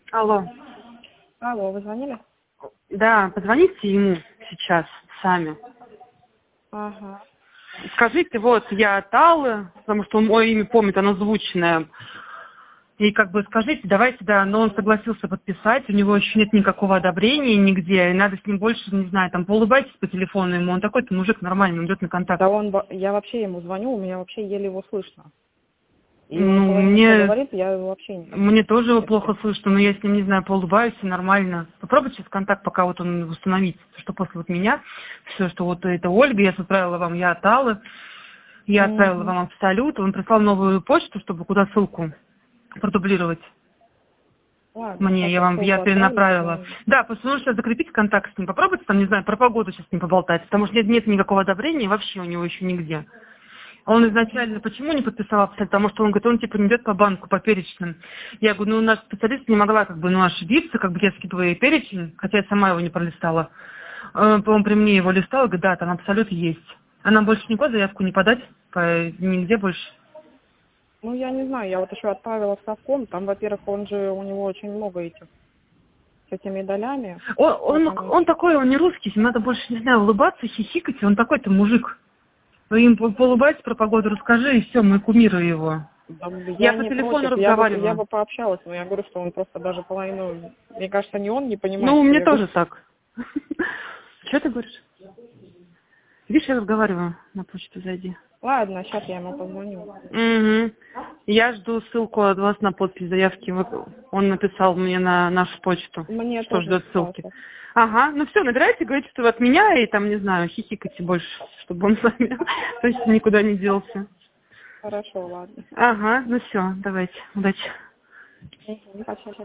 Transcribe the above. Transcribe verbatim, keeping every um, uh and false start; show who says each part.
Speaker 1: Алло.
Speaker 2: Алло, вы звонили?
Speaker 1: Да, позвоните ему сейчас сами.
Speaker 2: Ага.
Speaker 1: Скажите, вот, я от Аллы, потому что он мое имя помнит, оно звучное. И как бы скажите, давайте, да, но он согласился подписать, у него еще нет никакого одобрения нигде, и надо с ним больше, не знаю, там, поулыбайтесь по телефону ему, он такой-то мужик нормальный, он идет на контакт.
Speaker 2: Да он, во- я вообще ему звоню, у меня вообще еле его слышно. И он
Speaker 1: Ну,
Speaker 2: половину, что
Speaker 1: мне,
Speaker 2: говорит, я его вообще не
Speaker 1: мне тоже его
Speaker 2: слышу.
Speaker 1: плохо слышно, но я с ним, не знаю, поулыбаюсь и нормально. Попробуйте сейчас контакт, пока вот он установится, что после вот меня, все, что вот это Ольга, я отправила вам, я от Аллы, я отправила
Speaker 2: Угу.
Speaker 1: вам Абсолют, он прислал новую почту, чтобы куда ссылку продублировать.
Speaker 2: Ладно,
Speaker 1: Мне,
Speaker 2: сейчас
Speaker 1: я
Speaker 2: я
Speaker 1: вам, я
Speaker 2: ссылку отправлю,
Speaker 1: перенаправила.
Speaker 2: позвоню.
Speaker 1: Да, просто нужно сейчас закрепить контакт с ним. Попробуйте там, не знаю, про погоду сейчас с ним поболтать, потому что нет, нет никакого одобрения вообще у него еще нигде. Он изначально почему не подписал абсолют? Потому что он говорит, он типа не идет по банку, по перечным. Я говорю, ну наш специалист не могла как бы ну, ошибиться, как бы я скидываю ей перечень, хотя я сама его не пролистала. Э, Он при мне его листал, говорит, да, там абсолют есть. А нам больше никуда заявку не подать, по, нигде больше.
Speaker 2: Ну, я не знаю, я вот еще отправила в совком, там, во-первых, он же, у него очень много этих, с этими долями.
Speaker 1: Он,
Speaker 2: Вот
Speaker 1: он,
Speaker 2: оно
Speaker 1: он
Speaker 2: еще.
Speaker 1: такой, он не русский, ему надо больше, не знаю, улыбаться, хихикать, он такой-то мужик. Вы им по- поулыбайтесь про погоду, расскажи, и все, мы кумирую его.
Speaker 2: Да,
Speaker 1: Я
Speaker 2: я
Speaker 1: по
Speaker 2: не
Speaker 1: телефону
Speaker 2: против, я бы, я
Speaker 1: разговариваю.
Speaker 2: бы пообщалась, но я говорю, что он просто даже половину, мне кажется, не он не понимает,
Speaker 1: Ну,
Speaker 2: что
Speaker 1: мне
Speaker 2: я говорю.
Speaker 1: тоже так. Что ты говоришь? Видишь, я разговариваю, на почту зайди.
Speaker 2: Ладно, сейчас я ему позвоню.
Speaker 1: Угу. Я жду ссылку от вас на подпись заявки. Вы- Он написал мне на нашу почту,
Speaker 2: Мне
Speaker 1: что
Speaker 2: тоже
Speaker 1: ждет
Speaker 2: писал
Speaker 1: ссылки.
Speaker 2: сейчас.
Speaker 1: Ага, ну все, набирайте, говорите, что вы от меня, и там, не знаю, хихикайте больше, чтобы он с вами точно никуда не делся.
Speaker 2: Хорошо, ладно.
Speaker 1: Ага, ну все, давайте, удачи.
Speaker 2: Мгм, спасибо.